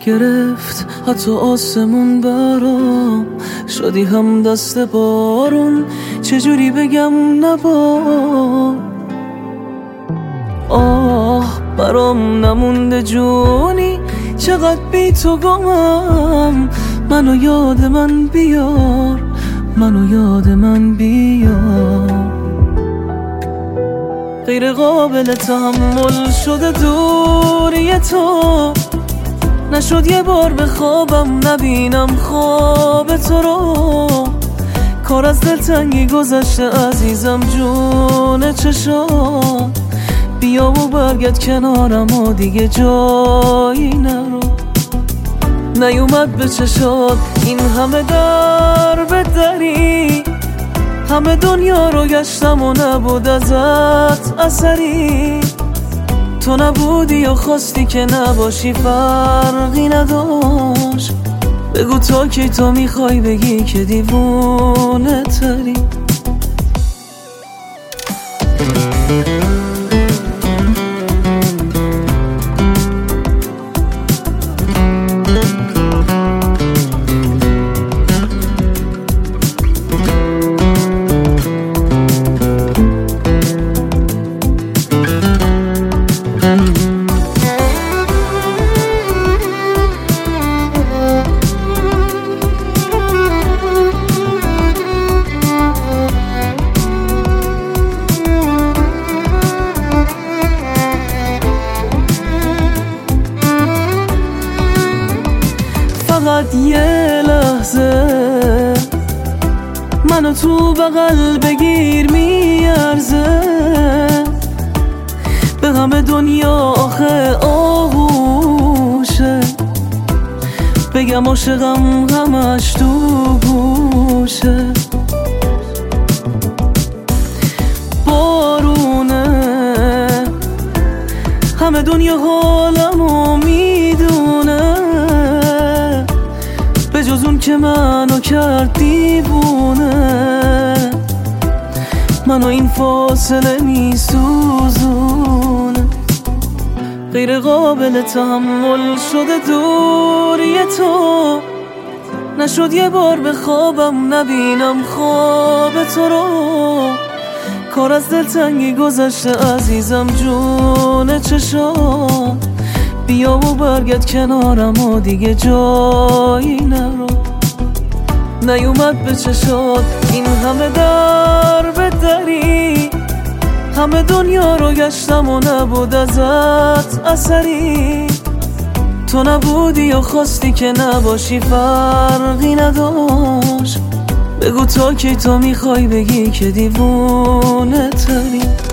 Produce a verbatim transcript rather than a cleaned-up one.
گرفت حتی آسمون برام، شدی هم دست بارون، چجوری بگم نبار. آه برام نمونده جونی، چقدر بی تو گمم. منو یاد من بیار، منو یاد من بیار. غیر قابل تحمل شده دوری تو، نشد یه بار به خوابم نبینم خواب تو رو. کار از دلتنگی گذشته عزیزم جون چشام، بیا و برگرد کنارم و دیگه جایی نرو. نیومد به چشات این همه در به دری، همه دنیا رو گشتم و نبود ازت اثری. تو نبودی یا خواستی که نباشی فرقی نداشت. بگو تا کی تو میخوای بگی که دیوونه تری. فقط یه لحظه منو تو بغل بگیر میارزه، به همه دنیا آخه آغوشه. بگم عاشقم همش تو گوشه. بارونه همه دنیا حالمو میدونه، به جز اون که منو کرد دیوونه. منو این فاصله میسوزونه. غیر قابل تحمل شده دوری تو، نشد یه بار به خوابم نبینم خواب تو رو. کار از دلتنگی گذشته عزیزم جون چشام، بیا و برگرد کنارم و دیگه جایی نرو. نیومد به چشات این همه در به دری، همه دنیا رو گشتم و نبود ازت اثری. تو نبودی یا خواستی که نباشی فرقی نداشت. بگو تا کی تو میخوای بگی که دیوونه تری.